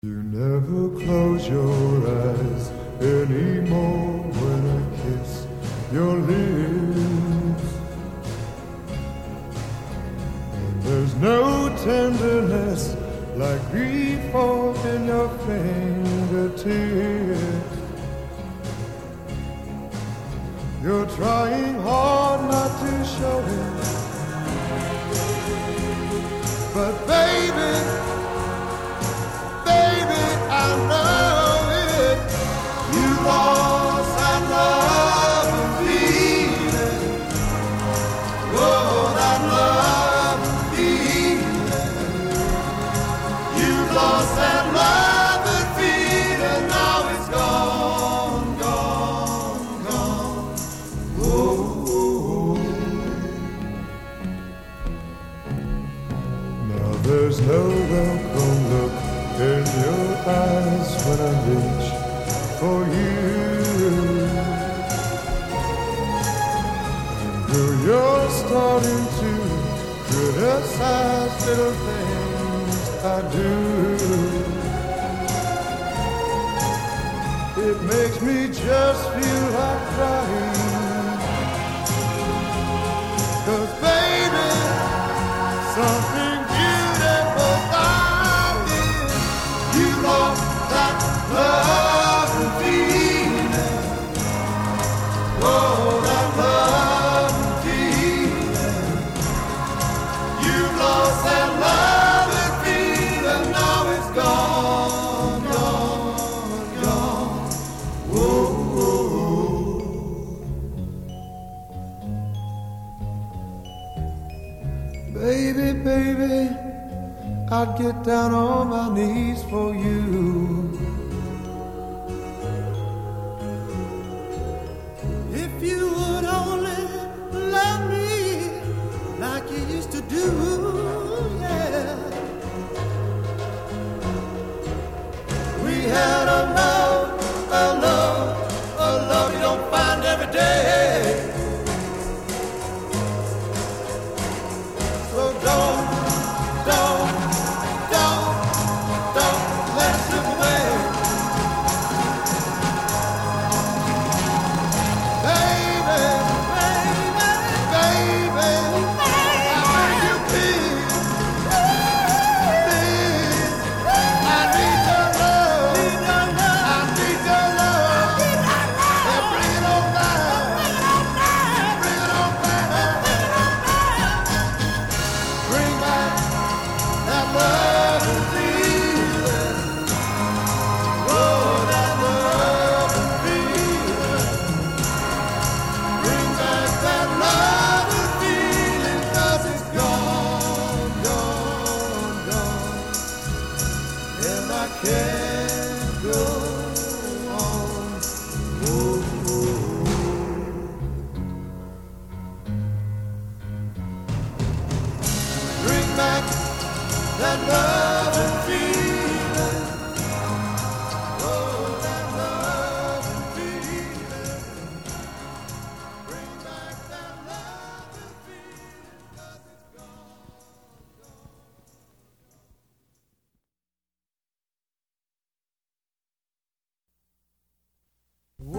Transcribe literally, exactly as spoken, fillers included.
You never close your eyes anymore when I kiss your lips. And there's no tenderness like grief in your fingertips. You're trying hard not to show it, but baby, baby, I know it. You lost that love and feeling. Oh, that love and feeling. You lost that love and feeling. Now it's gone, gone, gone. Oh, now there's no welcome look in your eyes when I reach for you. And girl, you're starting to criticize little things I do. It makes me just feel like crying, 'cause baby, something beautiful found it. You lost that love and feeling. Oh, that love and feeling. You lost that love and feeling. Now it's gone, gone, gone. Whoa, whoa. Baby, baby, I'd get down on my knees for you. If you would only love me like you used to do, yeah. We had a love, a love, a love you don't find every day. So don't, don't, don't, don't let it slip away. Baby, baby, baby, I beg you please, please, I need your love, I need your love, and bring it on down, bring it on down, bring back that love and feeling. Oh, that love and feeling. Bring back that love and feeling, 'cause it's gone, gone, gone. And I can't go on. Oh, bring back that love.